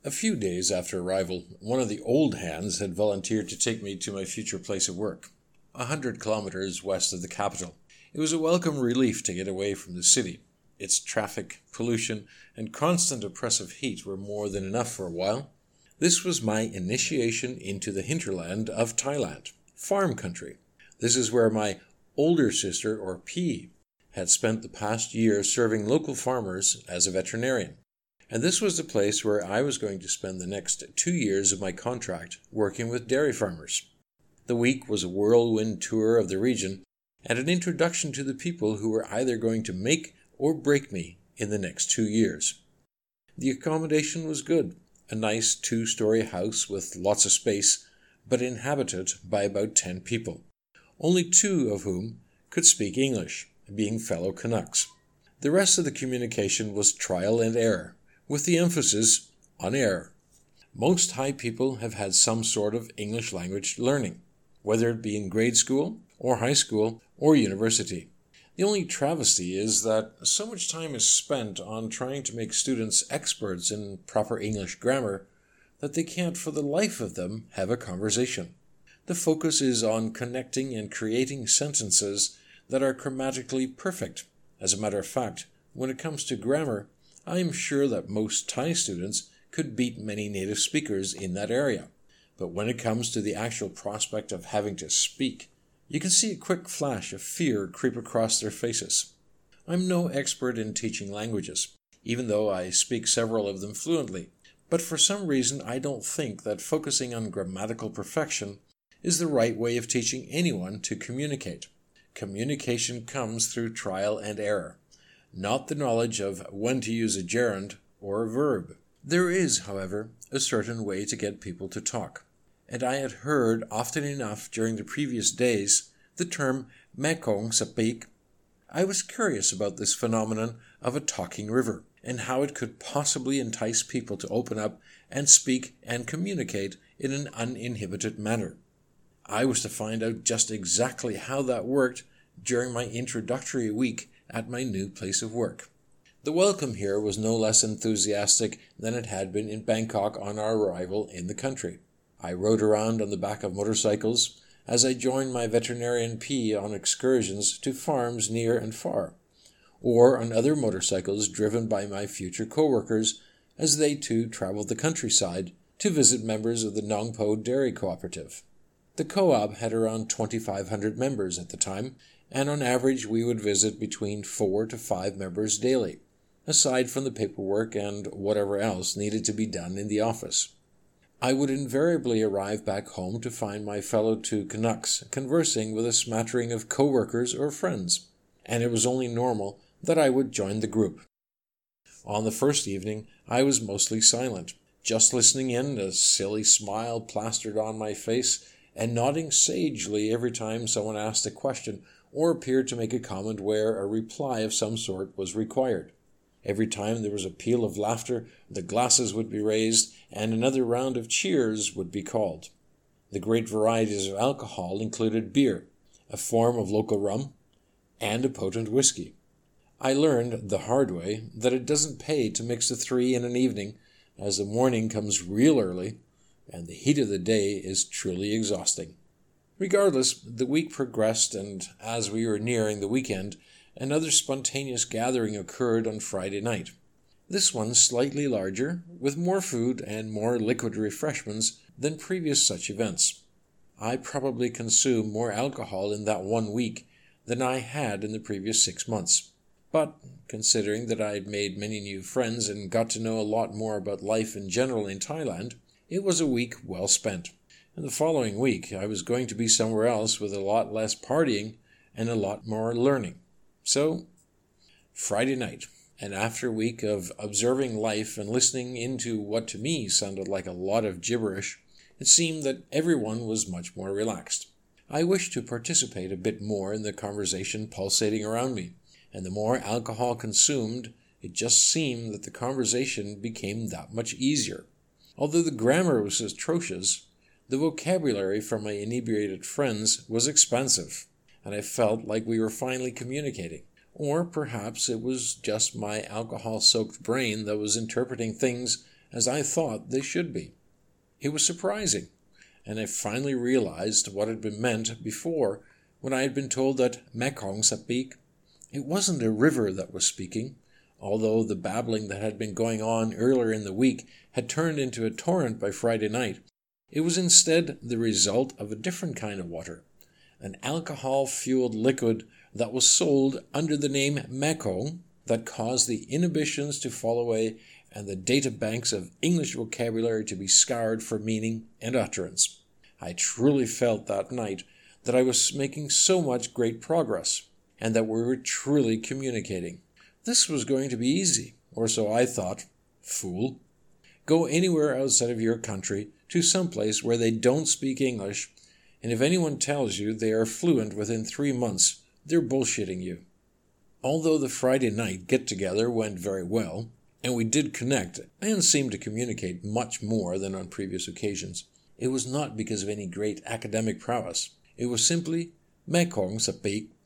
A few days after arrival, one of the old hands had volunteered to take me to my future place of work, 100 kilometers west of the capital. It was a welcome relief to get away from the city. Its traffic, pollution, and constant oppressive heat were more than enough for a while. This was my initiation into the hinterland of Thailand, farm country. This is where my older sister, or P, had spent the past year serving local farmers as a veterinarian. And this was the place where I was going to spend the next 2 years of my contract working with dairy farmers. The week was a whirlwind tour of the region and an introduction to the people who were either going to make or break me in the next 2 years. The accommodation was good, a nice 2-story house with lots of space, but inhabited by about 10 people, only 2 of whom could speak English, being fellow Canucks. The rest of the communication was trial and error, with the emphasis on error. Most Thai people have had some sort of English language learning, whether it be in grade school or high school or university. The only travesty is that so much time is spent on trying to make students experts in proper English grammar that they can't for the life of them have a conversation. The focus is on connecting and creating sentences that are grammatically perfect. As a matter of fact, when it comes to grammar, I am sure that most Thai students could beat many native speakers in that area. But when it comes to the actual prospect of having to speak, you can see a quick flash of fear creep across their faces. I'm no expert in teaching languages, even though I speak several of them fluently. But for some reason I don't think that focusing on grammatical perfection is the right way of teaching anyone to communicate. Communication comes through trial and error, not the knowledge of when to use a gerund or a verb. There is, however, a certain way to get people to talk, and I had heard often enough during the previous days the term Mekong Sapik. I was curious about this phenomenon of a talking river, and how it could possibly entice people to open up and speak and communicate in an uninhibited manner. I was to find out just exactly how that worked during my introductory week at my new place of work. The welcome here was no less enthusiastic than it had been in Bangkok on our arrival in the country. I rode around on the back of motorcycles as I joined my veterinarian P on excursions to farms near and far, or on other motorcycles driven by my future co-workers as they too traveled the countryside to visit members of the Nong Po Dairy Cooperative. The co-op had around 2,500 members at the time, and on average we would visit between 4 to 5 members daily, aside from the paperwork and whatever else needed to be done in the office. I would invariably arrive back home to find my fellow 2 Canucks conversing with a smattering of co-workers or friends, and it was only normal that I would join the group. On the first evening I was mostly silent, just listening in, a silly smile plastered on my face, and nodding sagely every time someone asked a question or appeared to make a comment where a reply of some sort was required. Every time there was a peal of laughter, the glasses would be raised, and another round of cheers would be called. The great varieties of alcohol included beer, a form of local rum, and a potent whiskey. I learned the hard way that it doesn't pay to mix the 3 in an evening, as the morning comes real early, and the heat of the day is truly exhausting. Regardless, the week progressed, and as we were nearing the weekend, another spontaneous gathering occurred on Friday night. This one slightly larger, with more food and more liquid refreshments than previous such events. I probably consumed more alcohol in that 1 week than I had in the previous 6 months. But, considering that I had made many new friends and got to know a lot more about life in general in Thailand, it was a week well spent. And the following week I was going to be somewhere else with a lot less partying and a lot more learning. So, Friday night, and after a week of observing life and listening into what to me sounded like a lot of gibberish, it seemed that everyone was much more relaxed. I wished to participate a bit more in the conversation pulsating around me, and the more alcohol consumed, it just seemed that the conversation became that much easier. Although the grammar was atrocious, the vocabulary from my inebriated friends was expansive, and I felt like we were finally communicating. Or perhaps it was just my alcohol-soaked brain that was interpreting things as I thought they should be. It was surprising, and I finally realized what had been meant before when I had been told that Mekong Sapik, it wasn't a river that was speaking, although the babbling that had been going on earlier in the week had turned into a torrent by Friday night. It was instead the result of a different kind of water, an alcohol-fueled liquid that was sold under the name Mekong that caused the inhibitions to fall away and the data banks of English vocabulary to be scoured for meaning and utterance. I truly felt that night that I was making so much great progress, and that we were truly communicating. This was going to be easy, or so I thought. Fool. Go anywhere outside of your country to some place where they don't speak English, and if anyone tells you they are fluent within 3 months, they're bullshitting you. Although the Friday night get-together went very well, and we did connect and seemed to communicate much more than on previous occasions, it was not because of any great academic prowess. It was simply Mekong Sapik